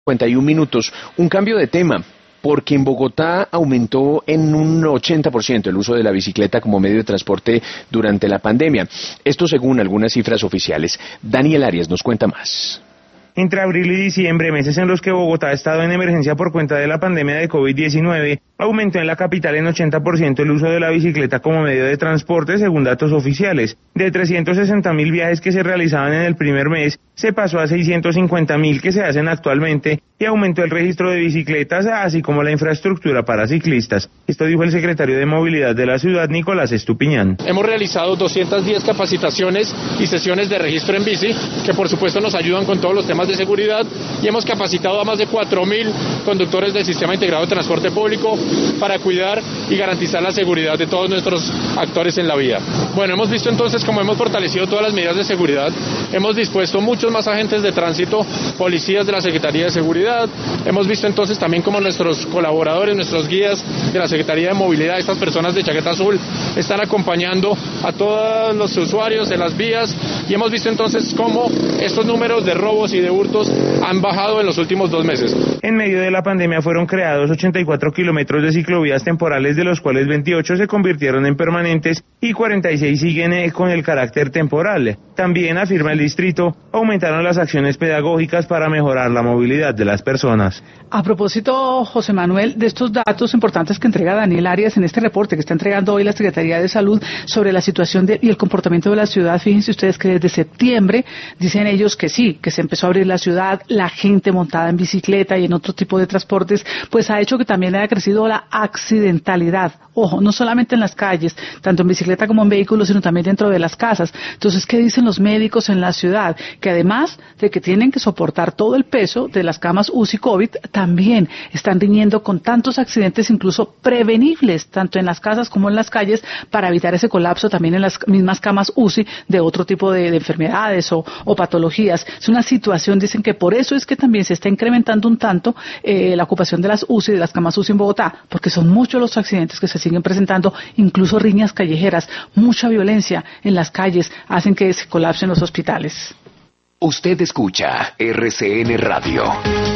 51 minutos. Un cambio de tema, porque en Bogotá aumentó en un 80% el uso de la bicicleta como medio de transporte durante la pandemia. Esto según algunas cifras oficiales. Daniel Arias nos cuenta más. Entre abril y diciembre, meses en los que Bogotá ha estado en emergencia por cuenta de la pandemia de COVID-19, aumentó en la capital en 80% el uso de la bicicleta como medio de transporte, según datos oficiales. De 360.000 viajes que se realizaban en el primer mes, se pasó a 650.000 que se hacen actualmente y aumentó el registro de bicicletas, así como la infraestructura para ciclistas. Esto dijo el secretario de Movilidad de la ciudad, Nicolás Estupiñán. Hemos realizado 210 capacitaciones y sesiones de registro en bici, que por supuesto nos ayudan con todos los temas de seguridad, y hemos capacitado a más de 4.000 conductores del Sistema Integrado de Transporte Público para cuidar y garantizar la seguridad de todos nuestros actores en la vía. Bueno, hemos visto entonces cómo hemos fortalecido todas las medidas de seguridad, hemos dispuesto muchos más agentes de tránsito, policías de la Secretaría de Seguridad, hemos visto entonces también cómo nuestros colaboradores, nuestros guías de la Secretaría de Movilidad, estas personas de chaqueta azul, están acompañando a todos los usuarios en las vías, y hemos visto entonces cómo estos números de robos y de hurtos han bajado en los últimos 2 meses. En medio de la pandemia fueron creados 84 kilómetros de ciclovías temporales, de los cuales 28 se convirtieron en permanentes y 46 siguen con el carácter temporal. También, afirma el distrito, aumentaron las acciones pedagógicas para mejorar la movilidad de las personas. A propósito, José Manuel, de estos datos importantes que entrega Daniel Arias en este reporte que está entregando hoy la Secretaría de Salud sobre la situación y el comportamiento de la ciudad, fíjense ustedes que desde septiembre dicen ellos que sí, que se empezó a abrir la ciudad, la gente montada en bicicleta y en otro tipo de transportes, pues ha hecho que también haya crecido la accidentalidad. Ojo, no solamente en las calles, tanto en bicicleta como en vehículos, sino también dentro de las casas. Entonces, ¿qué dicen los médicos en la ciudad? Que además de que tienen que soportar todo el peso de las camas UCI COVID, también están riñendo con tantos accidentes, incluso prevenibles, tanto en las casas como en las calles, para evitar ese colapso también en las mismas camas UCI de otro tipo de enfermedades o patologías. Es una situación, dicen que por eso es que también se está incrementando un tanto la ocupación de las UCI, de las camas UCI en Bogotá, porque son muchos los accidentes que se siguen presentando, incluso riñas callejeras, mucha violencia en las calles, hacen que se colapsen los hospitales. Usted escucha RCN Radio.